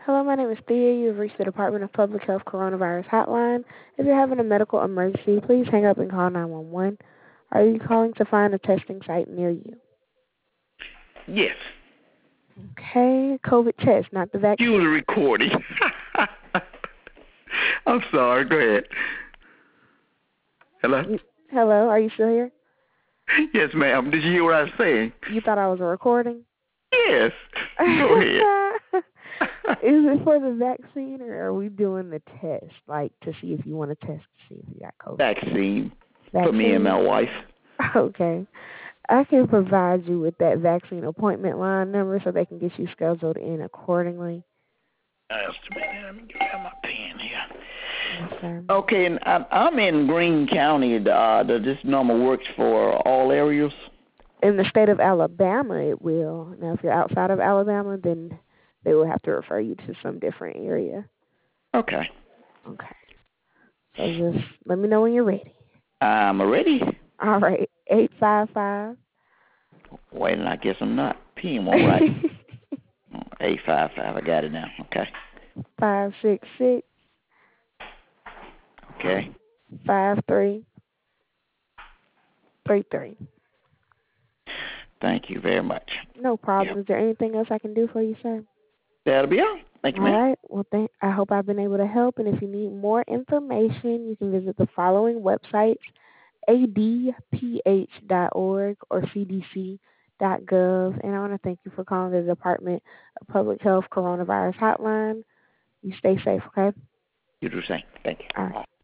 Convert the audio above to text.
Hello, my name is Thea. You've reached the Department of Public Health Coronavirus Hotline. If you're having a medical emergency, please hang up and call 911. Are you calling to find a testing site near you? Yes. Okay, COVID test, not the vaccine. You was recording. I'm sorry. Go ahead. Hello? Hello, are you still here? Yes, ma'am. Did you hear what I was saying? You thought I was recording? Yes. Go ahead. Is it for the vaccine, or are we doing the test, like to see if you want to test to see if you got COVID? Vaccine for me and my wife. Okay. I can provide you with that vaccine appointment line number so they can get you scheduled in accordingly. Just a minute. Let me grab my pen here. Yes, sir. Okay, and I'm in Greene County. Does this number works for all areas? In the state of Alabama, it will. Now, if you're outside of Alabama, then they will have to refer you to some different area. Okay. Okay. So just let me know when you're ready. I'm ready. All right. 855. Wait, and I guess I'm not. Pen won't right. 855. I got it now. Okay. 566. Okay. 5333. Thank you very much. No problem. Yep. Is there anything else I can do for you, sir? That'll be all. Thank you, All ma'am. right. Well, I hope I've been able to help. And if you need more information, you can visit the following websites: adph.org or cdc.gov. And I want to thank you for calling the Department of Public Health Coronavirus Hotline. You stay safe, okay? You do the same. Thank you. All right.